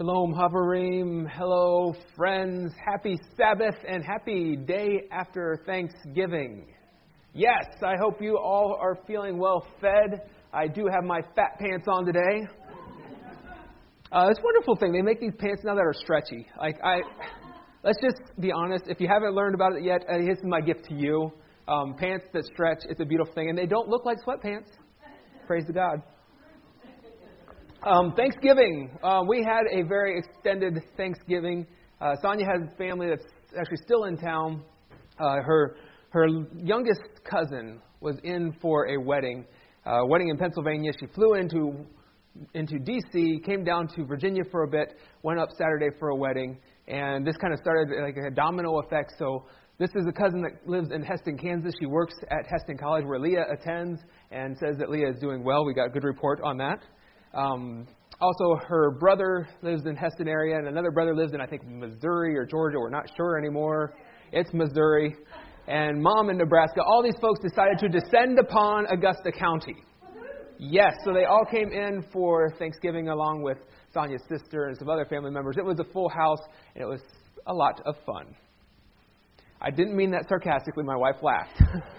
Shalom Havarim, hello friends, happy Sabbath and happy day after Thanksgiving. Yes, I hope you all are feeling well fed. I do have my fat pants on today. It's a wonderful thing. They make these pants now that are stretchy. Let's just be honest. If you haven't learned about it yet, this is my gift to you. Pants that stretch, it's a beautiful thing. And they don't look like sweatpants. Praise to God. Thanksgiving. We had a very extended Thanksgiving. Sonia has family that's actually still in town. Her youngest cousin was in for a wedding in Pennsylvania. She flew into D.C., came down to Virginia for a bit, went up Saturday for a wedding, and this kind of started like a domino effect. So this is a cousin that lives in Heston, Kansas. She works at Heston College where Leah attends and says that Leah is doing well. We got a good report on that. Also, her brother lives in Heston area, and another brother lives in, I think, Missouri or Georgia. We're not sure anymore. It's Missouri. And Mom in Nebraska. All these folks decided to descend upon Augusta County. Yes, so they all came in for Thanksgiving along with Sonia's sister and some other family members. It was a full house, and it was a lot of fun. I didn't mean that sarcastically. My wife laughed.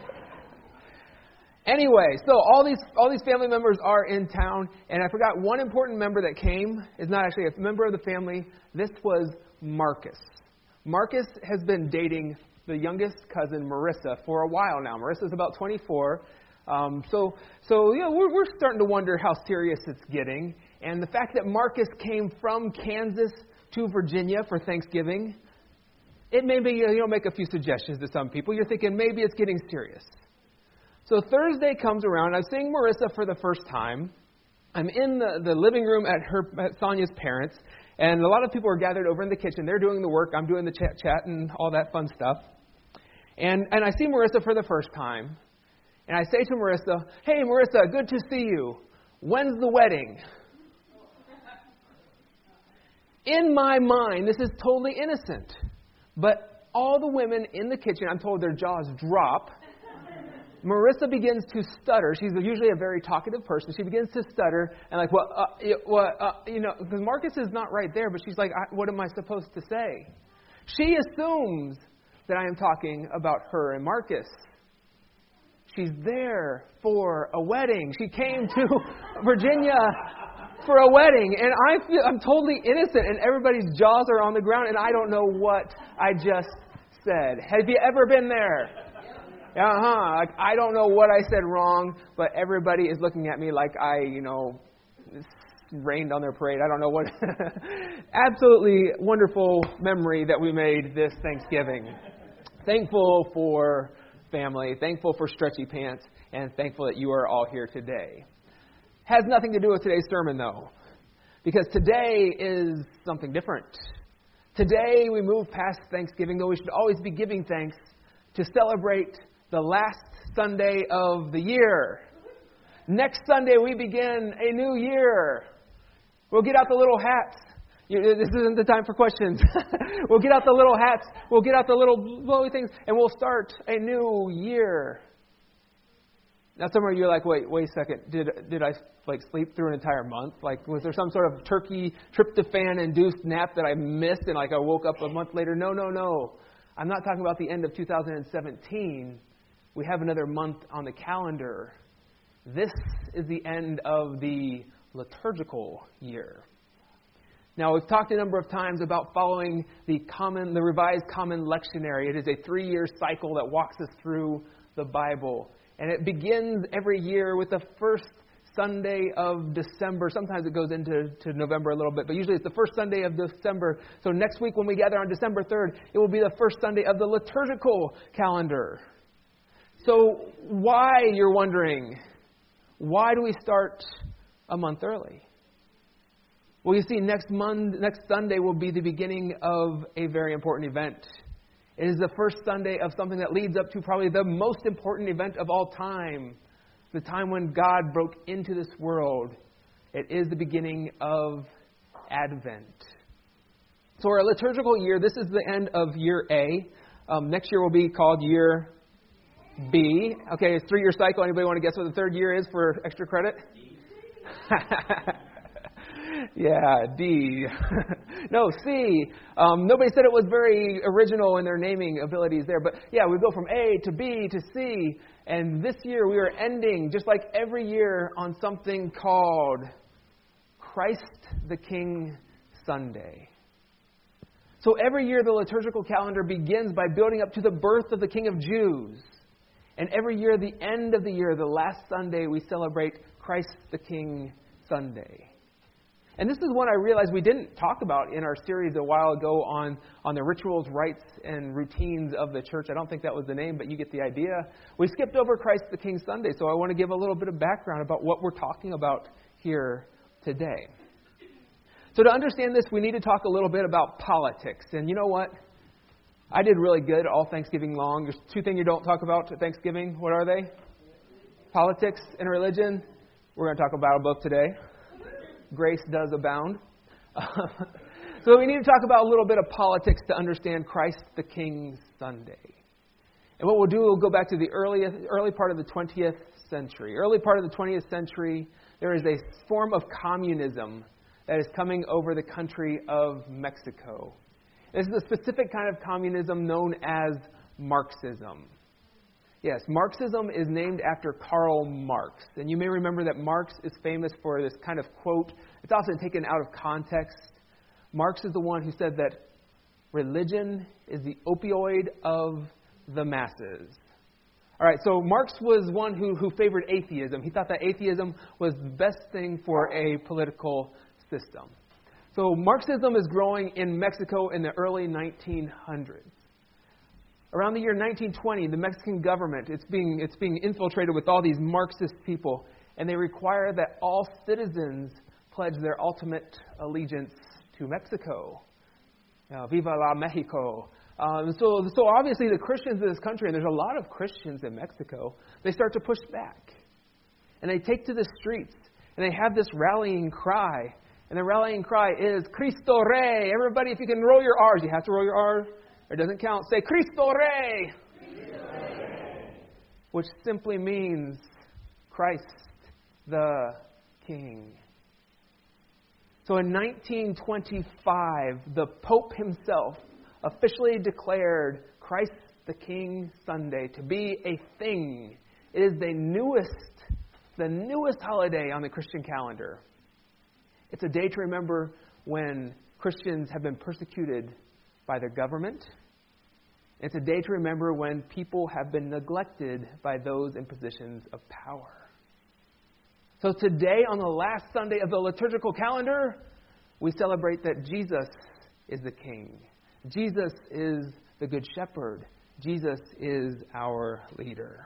Anyway, so all these family members are in town, and I forgot one important member that came is not actually a member of the family. This was Marcus. Marcus has been dating the youngest cousin, Marissa, for a while now. Marissa's about 24. So we're starting to wonder how serious it's getting. And the fact that Marcus came from Kansas to Virginia for Thanksgiving, it may be, make a few suggestions to some people. You're thinking maybe it's getting serious. So Thursday comes around. I'm seeing Marissa for the first time. I'm in the living room at Sonia's parents, and a lot of people are gathered over in the kitchen. They're doing the work. I'm doing the chat and all that fun stuff. And I see Marissa for the first time. And I say to Marissa, "Hey, Marissa, good to see you. When's the wedding?" In my mind, this is totally innocent. But all the women in the kitchen, I'm told their jaws drop. Marissa begins to stutter. She's usually a very talkative person. She begins to stutter and because Marcus is not right there, but she's like, what am I supposed to say? She assumes that I am talking about her and Marcus. She's there for a wedding. She came to Virginia for a wedding, and I'm totally innocent, and everybody's jaws are on the ground, and I don't know what I just said. Have you ever been there? I don't know what I said wrong, but everybody is looking at me like I, rained on their parade. I don't know what. Absolutely wonderful memory that we made this Thanksgiving. Thankful for family, thankful for stretchy pants, and thankful that you are all here today. Has nothing to do with today's sermon, though, because today is something different. Today we move past Thanksgiving, though we should always be giving thanks to celebrate the last Sunday of the year. Next Sunday, we begin a new year. We'll get out the little hats. This isn't the time for questions. We'll get out the little hats. We'll get out the little blowy things, and we'll start a new year. Now, some of you are like, wait a second. Did I sleep through an entire month? Was there some sort of turkey tryptophan-induced nap that I missed, and I woke up a month later? No. I'm not talking about the end of 2017. We have another month on the calendar. This is the end of the liturgical year. Now, we've talked a number of times about following the Revised Common Lectionary. It is a 3-year cycle that walks us through the Bible. And it begins every year with the first Sunday of December. Sometimes it goes into November a little bit, but usually it's the first Sunday of December. So next week when we gather on December 3rd, it will be the first Sunday of the liturgical calendar. So why, you're wondering, why do we start a month early? Well, you see, next Sunday will be the beginning of a very important event. It is the first Sunday of something that leads up to probably the most important event of all time. The time when God broke into this world. It is the beginning of Advent. So our liturgical year, this is the end of year A. Next year will be called year B. Okay, it's a 3-year cycle. Anybody want to guess what the third year is for extra credit? Yeah, D. No, C. Nobody said it was very original in their naming abilities there. But yeah, we go from A to B to C. And this year we are ending, just like every year, on something called Christ the King Sunday. So every year the liturgical calendar begins by building up to the birth of the King of Jews. And every year, the end of the year, the last Sunday, we celebrate Christ the King Sunday. And this is one I realized we didn't talk about in our series a while ago on the rituals, rites, and routines of the church. I don't think that was the name, but you get the idea. We skipped over Christ the King Sunday, so I want to give a little bit of background about what we're talking about here today. So to understand this, we need to talk a little bit about politics. And you know what? I did really good all Thanksgiving long. There's two things you don't talk about at Thanksgiving. What are they? Politics and religion. We're going to talk about both today. Grace does abound. So we need to talk about a little bit of politics to understand Christ the King Sunday. And what we'll do, we'll go back to the early part of the 20th century. Early part of the 20th century, there is a form of communism that is coming over the country of Mexico. This is a specific kind of communism known as Marxism. Yes, Marxism is named after Karl Marx. And you may remember that Marx is famous for this kind of quote. It's often taken out of context. Marx is the one who said that religion is the opioid of the masses. All right, so Marx was one who favored atheism. He thought that atheism was the best thing for a political system. So Marxism is growing in Mexico in the early 1900s. Around the year 1920, the Mexican government, it's being infiltrated with all these Marxist people, and they require that all citizens pledge their ultimate allegiance to Mexico. Viva la Mexico. So obviously the Christians in this country, and there's a lot of Christians in Mexico, they start to push back. And they take to the streets, and they have this rallying cry. And the rallying cry is, Cristo Rey. Everybody, if you can roll your R's, you have to roll your R's. It doesn't count. Say, Cristo Rey. Cristo Rey. Which simply means Christ the King. So in 1925, the Pope himself officially declared Christ the King Sunday to be a thing. It is the newest holiday on the Christian calendar. It's a day to remember when Christians have been persecuted by their government. It's a day to remember when people have been neglected by those in positions of power. So today, on the last Sunday of the liturgical calendar, we celebrate that Jesus is the King. Jesus is the Good Shepherd. Jesus is our leader.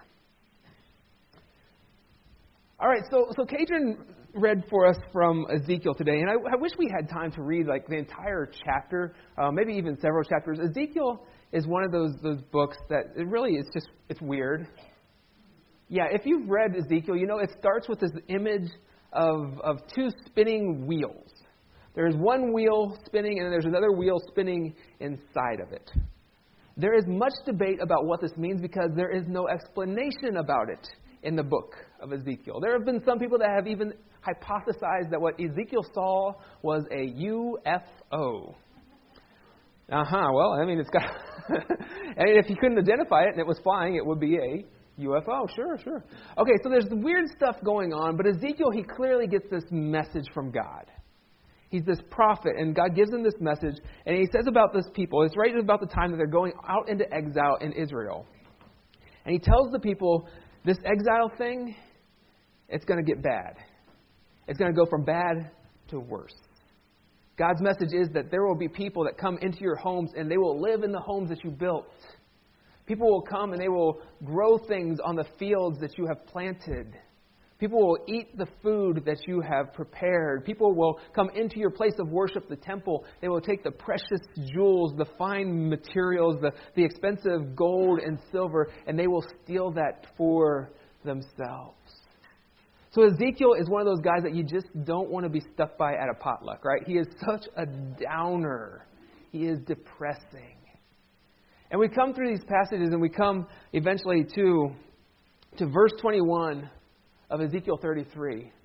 All right, so Kadrian read for us from Ezekiel today, and I wish we had time to read like the entire chapter, maybe even several chapters. Ezekiel is one of those books that it really is just, it's weird. Yeah, if you've read Ezekiel, you know it starts with this image of two spinning wheels. There's one wheel spinning, and then there's another wheel spinning inside of it. There is much debate about what this means because there is no explanation about it in the book of Ezekiel. There have been some people that have even hypothesized that what Ezekiel saw was a UFO. Well, I mean, it's got... and if you couldn't identify it and it was flying, it would be a UFO. Sure. Okay, so there's weird stuff going on, but Ezekiel, he clearly gets this message from God. He's this prophet, and God gives him this message, and he says about this people, it's right about the time that they're going out into exile in Israel. And he tells the people, this exile thing, it's going to get bad. It's going to go from bad to worse. God's message is that there will be people that come into your homes and they will live in the homes that you built. People will come and they will grow things on the fields that you have planted. People will eat the food that you have prepared. People will come into your place of worship, the temple. They will take the precious jewels, the fine materials, the expensive gold and silver, and they will steal that for themselves. So Ezekiel is one of those guys that you just don't want to be stuck by at a potluck, right? He is such a downer. He is depressing. And we come through these passages and we come eventually to verse 21 of Ezekiel 33.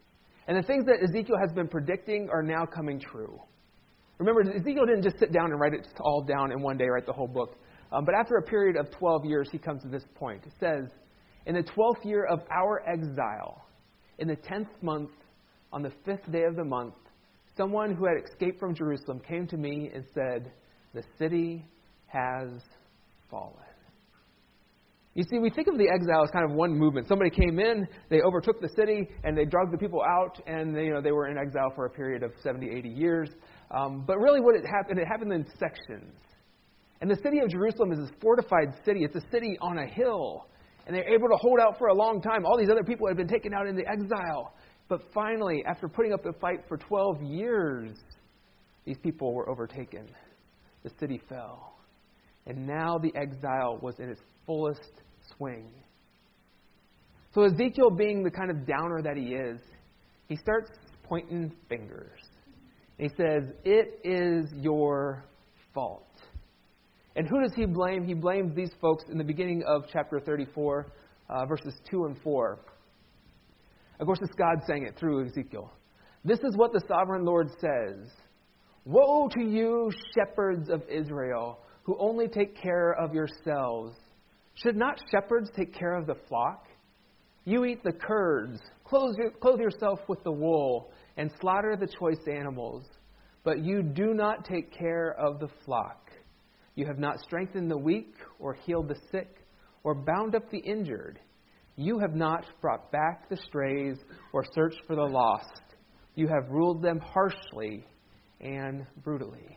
And the things that Ezekiel has been predicting are now coming true. Remember, Ezekiel didn't just sit down and write it all down in one day, write the whole book. But after a period of 12 years, he comes to this point. It says, in the 12th year of our exile, in the 10th month, on the 5th day of the month, someone who had escaped from Jerusalem came to me and said, the city has fallen. You see, we think of the exile as kind of one movement. Somebody came in, they overtook the city, and they dragged the people out, and they were in exile for a period of 70, 80 years. But really what it happened in sections. And the city of Jerusalem is this fortified city. It's a city on a hill. And they're able to hold out for a long time. All these other people had been taken out into exile. But finally, after putting up the fight for 12 years, these people were overtaken. The city fell. And now the exile was in its fullest swing. So Ezekiel, being the kind of downer that he is, he starts pointing fingers. He says, it is your fault. And who does he blame? He blames these folks in the beginning of chapter 34, verses 2 and 4. Of course, it's God saying it through Ezekiel. This is what the sovereign Lord says. Woe to you, shepherds of Israel, who only take care of yourselves. Should not shepherds take care of the flock? You eat the curds, clothe yourself with the wool, and slaughter the choice animals. But you do not take care of the flock. You have not strengthened the weak, or healed the sick, or bound up the injured. You have not brought back the strays, or searched for the lost. You have ruled them harshly and brutally.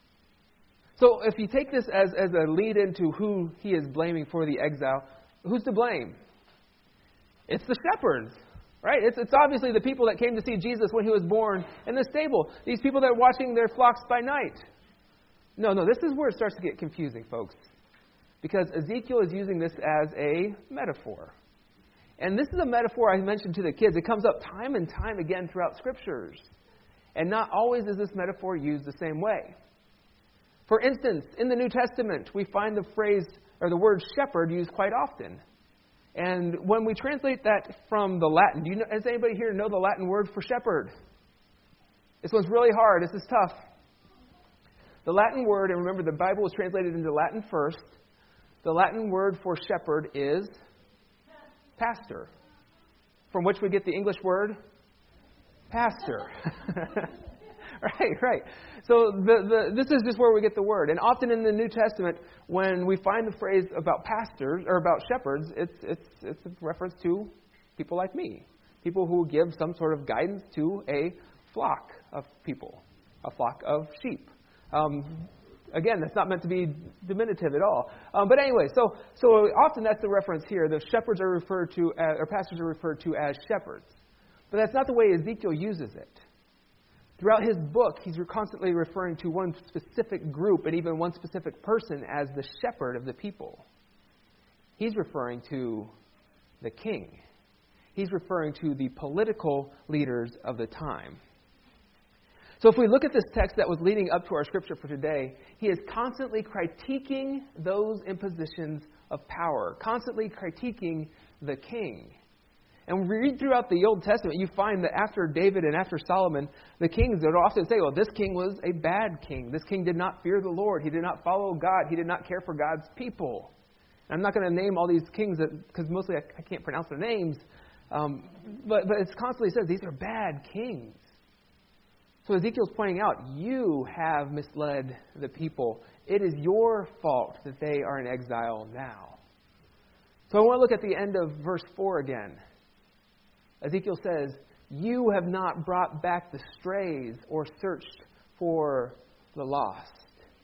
So if you take this as a lead into who he is blaming for the exile, who's to blame? It's the shepherds, right? It's obviously the people that came to see Jesus when he was born in the stable. These people that are watching their flocks by night. No, this is where it starts to get confusing, folks. Because Ezekiel is using this as a metaphor. And this is a metaphor I mentioned to the kids. It comes up time and time again throughout Scriptures. And not always is this metaphor used the same way. For instance, in the New Testament, we find the phrase or the word shepherd used quite often. And when we translate that from the Latin, does anybody here know the Latin word for shepherd? This one's really hard. This is tough. The Latin word, and remember the Bible was translated into Latin first. The Latin word for shepherd is pastor, from which we get the English word pastor. Right. So this is just where we get the word. And often in the New Testament, when we find the phrase about pastors or about shepherds, it's a reference to people like me, people who give some sort of guidance to a flock of people, a flock of sheep. Again, that's not meant to be diminutive at all. But anyway, so often that's the reference here. The shepherds are referred to, or pastors are referred to as shepherds. But that's not the way Ezekiel uses it. Throughout his book, he's constantly referring to one specific group and even one specific person as the shepherd of the people. He's referring to the king. He's referring to the political leaders of the time. So if we look at this text that was leading up to our scripture for today, he is constantly critiquing those in positions of power, constantly critiquing the king. And when we read throughout the Old Testament, you find that after David and after Solomon, the kings would often say, well, this king was a bad king. This king did not fear the Lord. He did not follow God. He did not care for God's people. And I'm not going to name all these kings because mostly I can't pronounce their names. But it constantly says these are bad kings. So Ezekiel's pointing out, you have misled the people. It is your fault that they are in exile now. So I want to look at the end of verse 4 again. Ezekiel says, you have not brought back the strays or searched for the lost.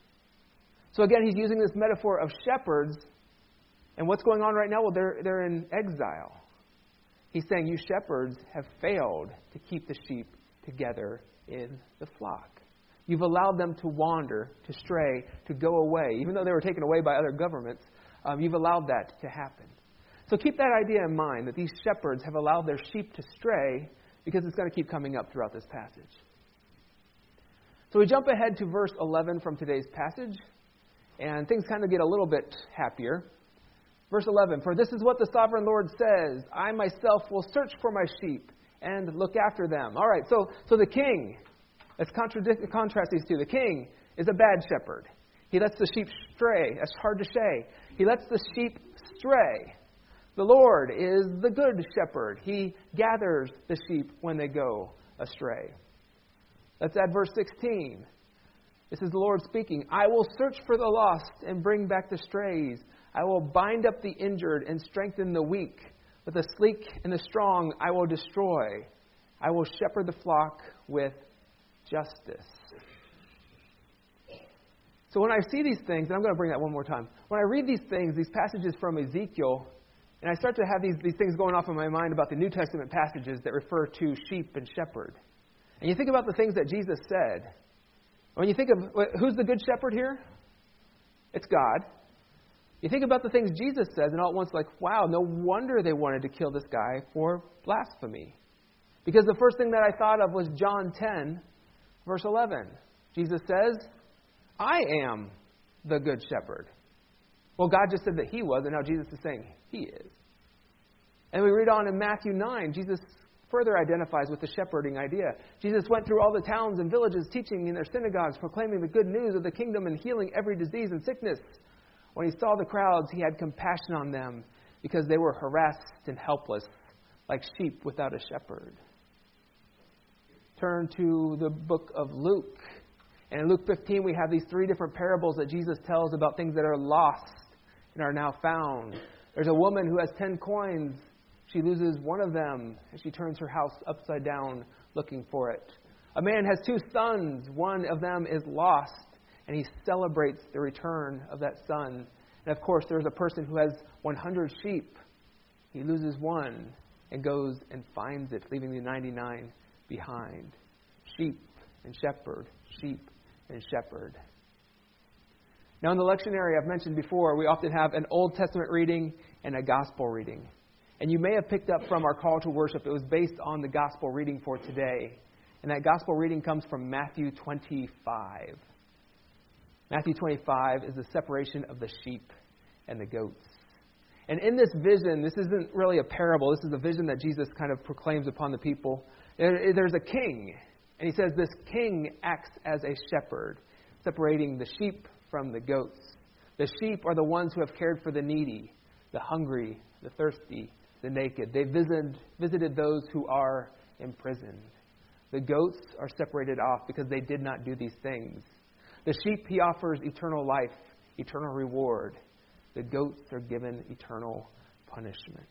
So again, he's using this metaphor of shepherds. And what's going on right now? Well, they're in exile. He's saying you shepherds have failed to keep the sheep together in the flock. You've allowed them to wander, to stray, to go away. Even though they were taken away by other governments, you've allowed that to happen. So keep that idea in mind, that these shepherds have allowed their sheep to stray, because it's going to keep coming up throughout this passage. So we jump ahead to verse 11 from today's passage, and things kind of get a little bit happier. Verse 11, for this is what the sovereign Lord says, I myself will search for my sheep and look after them. All right, so the king, let's contrast these two. The king is a bad shepherd. He lets the sheep stray. That's hard to say. He lets the sheep stray. The Lord is the good shepherd. He gathers the sheep when they go astray. Let's add verse 16. This is the Lord speaking. I will search for the lost and bring back the strays. I will bind up the injured and strengthen the weak. But the sleek and the strong I will destroy. I will shepherd the flock with justice. So when I see these things, and I'm going to bring that one more time. When I read these things, these passages from Ezekiel, and I start to have these things going off in my mind about the New Testament passages that refer to sheep and shepherd. And you think about the things that Jesus said. When you think of, who's the good shepherd here? It's God. You think about the things Jesus says, and all at once like, wow, no wonder they wanted to kill this guy for blasphemy. Because the first thing that I thought of was John 10, verse 11. Jesus says, I am the good shepherd. Well, God just said that He was, and now Jesus is saying He is. And we read on in Matthew 9, Jesus further identifies with the shepherding idea. Jesus went through all the towns and villages, teaching in their synagogues, proclaiming the good news of the kingdom and healing every disease and sickness. When He saw the crowds, He had compassion on them because they were harassed and helpless, like sheep without a shepherd. Turn to the book of Luke. And in Luke 15, we have these three different parables that Jesus tells about things that are lost and are now found. There's a woman who has 10 coins. She loses one of them, and she turns her house upside down looking for it. A man has 2 sons. One of them is lost, and he celebrates the return of that son. And of course, there's a person who has 100 sheep. He loses one and goes and finds it, leaving the 99 behind. Sheep and shepherd, sheep and shepherd. Now in the lectionary I've mentioned before, we often have an Old Testament reading and a gospel reading. And you may have picked up from our call to worship, it was based on the gospel reading for today. And that gospel reading comes from Matthew 25. Matthew 25 is the separation of the sheep and the goats. And in this vision, this isn't really a parable, this is a vision that Jesus kind of proclaims upon the people. There's a king. And He says this king acts as a shepherd, separating the sheep from the goats. The sheep are the ones who have cared for the needy, the hungry, the thirsty, the naked. They visited those who are imprisoned. The goats are separated off because they did not do these things. The sheep He offers eternal life, eternal reward. The goats are given eternal punishment.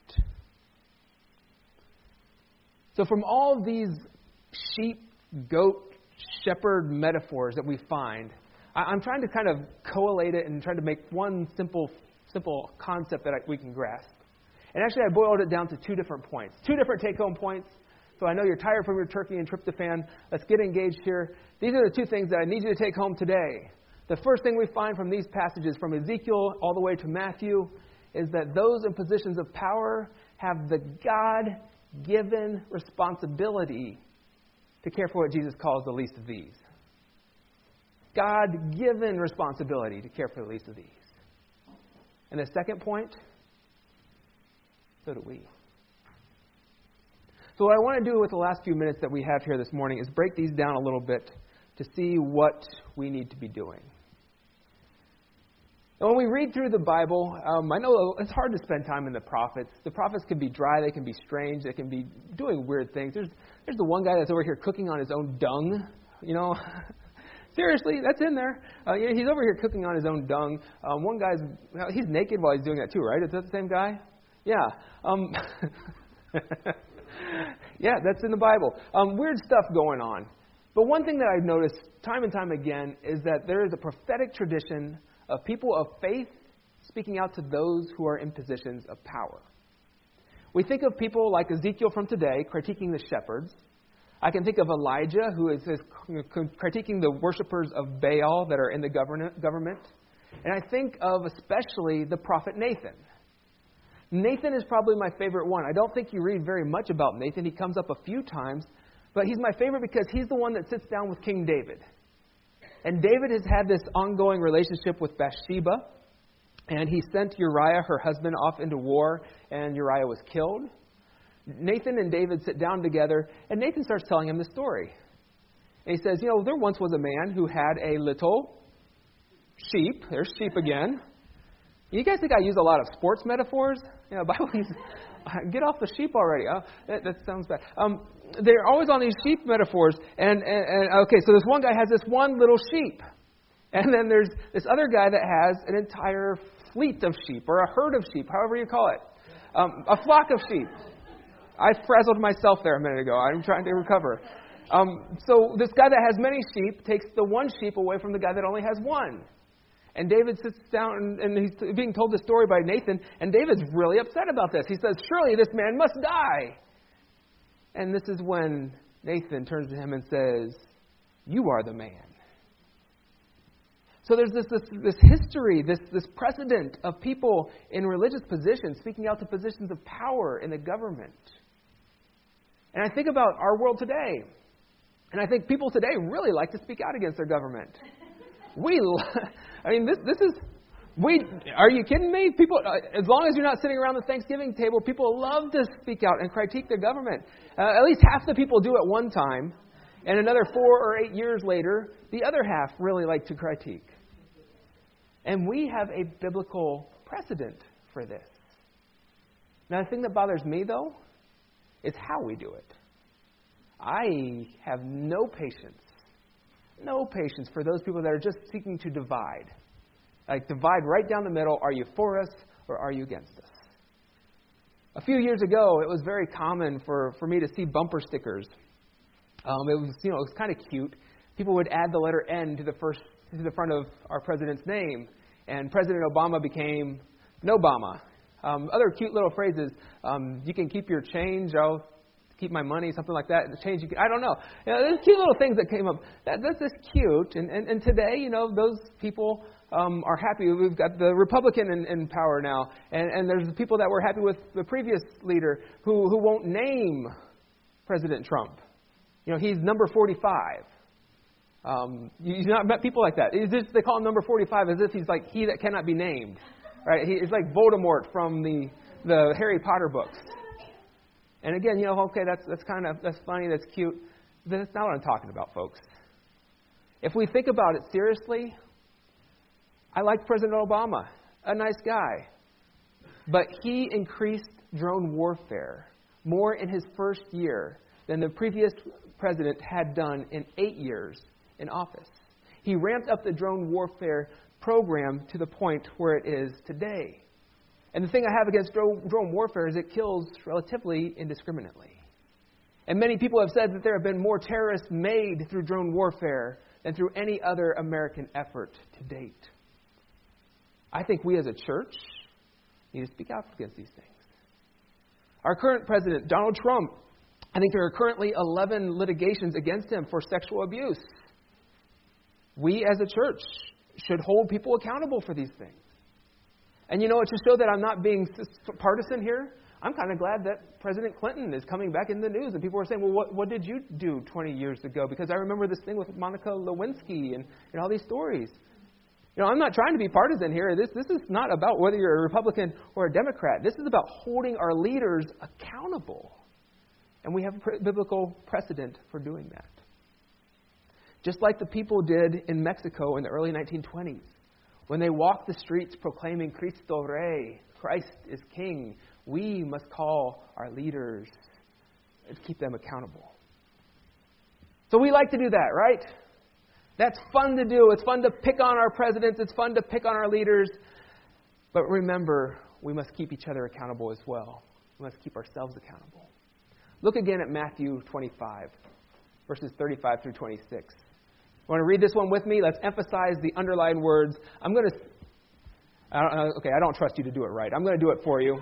So from all these sheep, goat, shepherd metaphors that we find, I'm trying to kind of collate it and try to make one simple concept that we can grasp. And actually I boiled it down to 2 different points. 2 different take-home points. So I know you're tired from your turkey and tryptophan. Let's get engaged here. These are the 2 things that I need you to take home today. The first thing we find from these passages, from Ezekiel all the way to Matthew, is that those in positions of power have the God-given responsibility to care for what Jesus calls the least of these. God-given responsibility to care for the least of these. And the second point, so do we. So what I want to do with the last few minutes that we have here this morning is break these down a little bit to see what we need to be doing. And when we read through the Bible, I know it's hard to spend time in the prophets. The prophets can be dry, they can be strange, they can be doing weird things. There's the one guy that's over here cooking on his own dung, Seriously, that's in there. He's over here cooking on his own dung. One guy's, he's naked while he's doing that too, right? Is that the same guy? Yeah. Yeah, that's in the Bible. Weird stuff going on. But one thing that I've noticed time and time again is that there is a prophetic tradition of people of faith speaking out to those who are in positions of power. We think of people like Ezekiel from today critiquing the shepherds. I can think of Elijah, who is critiquing the worshipers of Baal that are in the government. And I think of especially the prophet Nathan. Nathan is probably my favorite one. I don't think you read very much about Nathan. He comes up a few times. But he's my favorite because he's the one that sits down with King David. And David has had this ongoing relationship with Bathsheba. And he sent Uriah, her husband, off into war. And Uriah was killed. Nathan and David sit down together, and Nathan starts telling him the story. And he says, there once was a man who had a little sheep. There's sheep again. You guys think I use a lot of sports metaphors? Bible uses, get off the sheep already. That sounds bad. They're always on these sheep metaphors. And okay, so this one guy has this one little sheep. And then there's this other guy that has an entire fleet of sheep, or a herd of sheep, however you call it. A flock of sheep. I frazzled myself there a minute ago. I'm trying to recover. So this guy that has many sheep takes the one sheep away from the guy that only has one. And David sits down, and he's being told the story by Nathan, and David's really upset about this. He says, surely this man must die. And this is when Nathan turns to him and says, you are the man. So there's this history, this precedent of people in religious positions speaking out to positions of power in the government. And I think about our world today, and I think people today really like to speak out against their government. Are you kidding me? People, as long as you're not sitting around the Thanksgiving table, people love to speak out and critique the government. At least half the people do at one time, and another 4 or 8 years later, the other half really like to critique. And we have a biblical precedent for this. Now, the thing that bothers me, though, is how we do it. I have no patience for those people that are just seeking to divide. Like, divide right down the middle. Are you for us or are you against us? A few years ago, it was very common for me to see bumper stickers. It was kind of cute. People would add the letter N to the front of our president's name, and President Obama became Nobama. Other cute little phrases. You can keep your change. I'll keep my money, something like that. The change, I don't know. There's cute little things that came up. That's just cute. And today, those people are happy. We've got the Republican in power now. And there's the people that were happy with the previous leader who won't name President Trump. He's number 45. You've not met people like that. They call him number 45 as if he's like he that cannot be named. Right? He's like Voldemort from the Harry Potter books. And again, okay, that's funny, that's cute. That's not what I'm talking about, folks. If we think about it seriously, I like President Obama, a nice guy. But he increased drone warfare more in his first year than the previous president had done in 8 years in office. He ramped up the drone warfare program to the point where it is today. And the thing I have against drone warfare is it kills relatively indiscriminately. And many people have said that there have been more terrorists made through drone warfare than through any other American effort to date. I think we as a church need to speak out against these things. Our current president, Donald Trump, I think there are currently 11 litigations against him for sexual abuse. We as a church should hold people accountable for these things. And to show that I'm not being partisan here, I'm kind of glad that President Clinton is coming back in the news. And people are saying, well, what did you do 20 years ago? Because I remember this thing with Monica Lewinsky and all these stories. I'm not trying to be partisan here. This is not about whether you're a Republican or a Democrat. This is about holding our leaders accountable. And we have a biblical precedent for doing that. Just like the people did in Mexico in the early 1920s. When they walked the streets proclaiming Cristo Rey, Christ is King, we must call our leaders and keep them accountable. So we like to do that, right? That's fun to do. It's fun to pick on our presidents. It's fun to pick on our leaders. But remember, we must keep each other accountable as well. We must keep ourselves accountable. Look again at Matthew 25, verses 35 through 26. You want to read this one with me? Let's emphasize the underlined words. I don't trust you to do it right. I'm going to do it for you.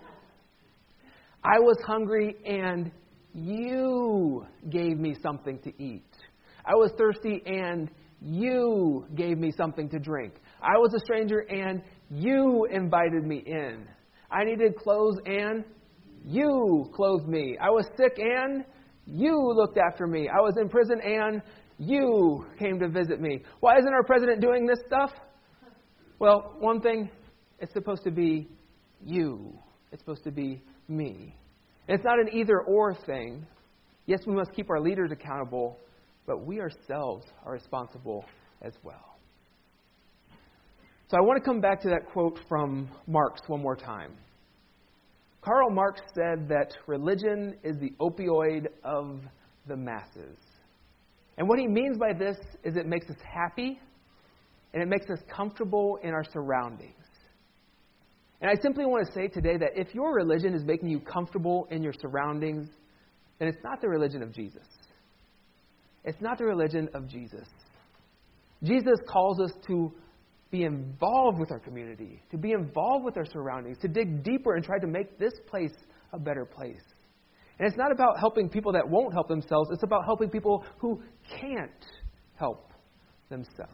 I was hungry and you gave me something to eat. I was thirsty and you gave me something to drink. I was a stranger and you invited me in. I needed clothes and you clothed me. I was sick and you looked after me. I was in prison and you came to visit me. Why isn't our president doing this stuff? Well, one thing, it's supposed to be you. It's supposed to be me. And it's not an either-or thing. Yes, we must keep our leaders accountable, but we ourselves are responsible as well. So I want to come back to that quote from Marx one more time. Karl Marx said that religion is the opioid of the masses. And what he means by this is it makes us happy and it makes us comfortable in our surroundings. And I simply want to say today that if your religion is making you comfortable in your surroundings, then it's not the religion of Jesus. It's not the religion of Jesus. Jesus calls us to be involved with our community, to be involved with our surroundings, to dig deeper and try to make this place a better place. And it's not about helping people that won't help themselves. It's about helping people who can't help themselves.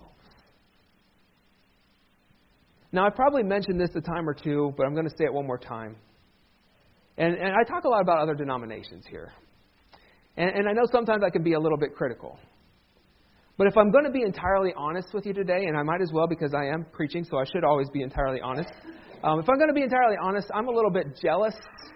Now, I probably mentioned this a time or two, but I'm going to say it one more time. And I talk a lot about other denominations here. And I know sometimes I can be a little bit critical. But if I'm going to be entirely honest with you today, and I might as well because I am preaching, so I should always be entirely honest. If I'm going to be entirely honest, I'm a little bit jealous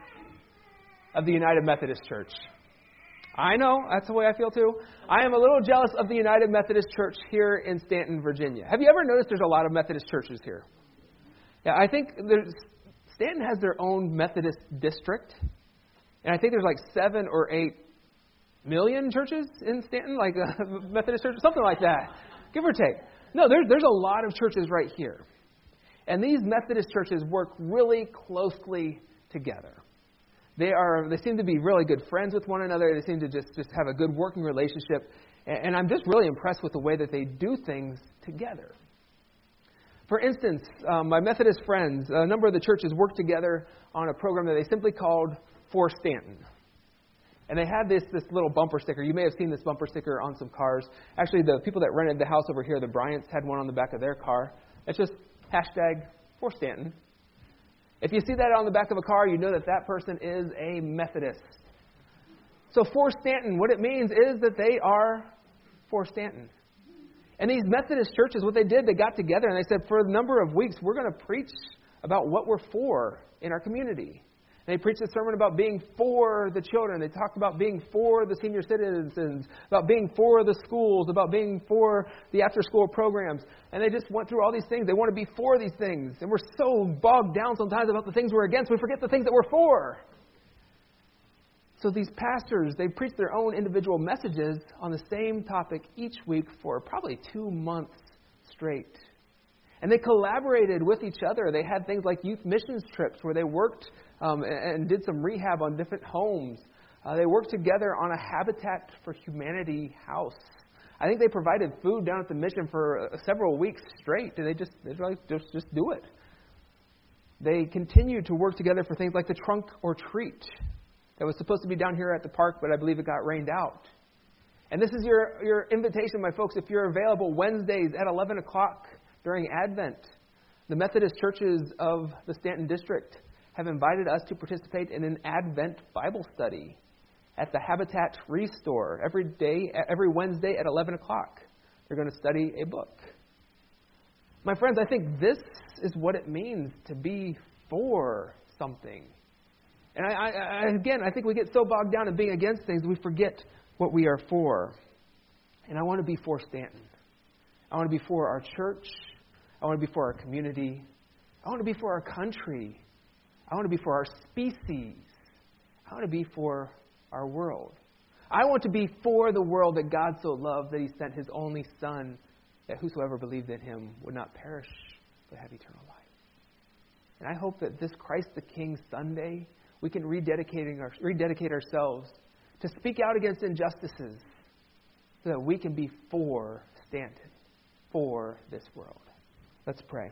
of the United Methodist Church. I know, that's the way I feel too. I am a little jealous of the United Methodist Church here in Stanton, Virginia. Have you ever noticed there's a lot of Methodist churches here? Yeah, I think Stanton has their own Methodist district. And I think there's like 7 or 8 million churches in Stanton, like Methodist churches, something like that, give or take. No, there's a lot of churches right here. And these Methodist churches work really closely together. They seem to be really good friends with one another. They seem to just have a good working relationship. And I'm just really impressed with the way that they do things together. For instance, my Methodist friends, a number of the churches work together on a program that they simply called For Stanton. And they had this little bumper sticker. You may have seen this bumper sticker on some cars. Actually, the people that rented the house over here, the Bryants, had one on the back of their car. It's just #For Stanton. If you see that on the back of a car, you know that person is a Methodist. So For Stanton, what it means is that they are for Stanton. And these Methodist churches, what they did, they got together and they said, for a number of weeks, we're going to preach about what we're for in our community. And they preached a sermon about being for the children. They talked about being for the senior citizens, about being for the schools, about being for the after-school programs. And they just went through all these things. They want to be for these things. And we're so bogged down sometimes about the things we're against, we forget the things that we're for. So these pastors, they preached their own individual messages on the same topic each week for probably 2 months straight. And they collaborated with each other. They had things like youth missions trips where they worked and did some rehab on different homes. They worked together on a Habitat for Humanity house. I think they provided food down at the mission for several weeks straight. And they just do it. They continued to work together for things like the Trunk or Treat that was supposed to be down here at the park, but I believe it got rained out. And this is your invitation, my folks, if you're available Wednesdays at 11 o'clock during Advent. The Methodist churches of the Stanton District have invited us to participate in an Advent Bible study at the Habitat Restore every Wednesday at 11 o'clock. They're going to study a book. My friends, I think this is what it means to be for something. And I think we get so bogged down in being against things, we forget what we are for. And I want to be for Stanton. I want to be for our church. I want to be for our community. I want to be for our country. I want to be for our species. I want to be for our world. I want to be for the world that God so loved that He sent His only Son, that whosoever believed in Him would not perish but have eternal life. And I hope that this Christ the King Sunday, we can rededicate ourselves to speak out against injustices so that we can be for Stanton, for this world. Let's pray.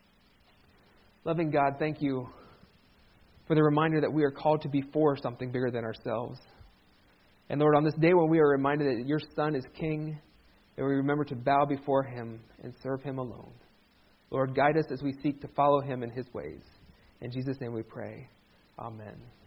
Loving God, thank you for the reminder that we are called to be for something bigger than ourselves. And Lord, on this day when we are reminded that your Son is King, that we remember to bow before Him and serve Him alone. Lord, guide us as we seek to follow Him in His ways. In Jesus' name we pray. Amen.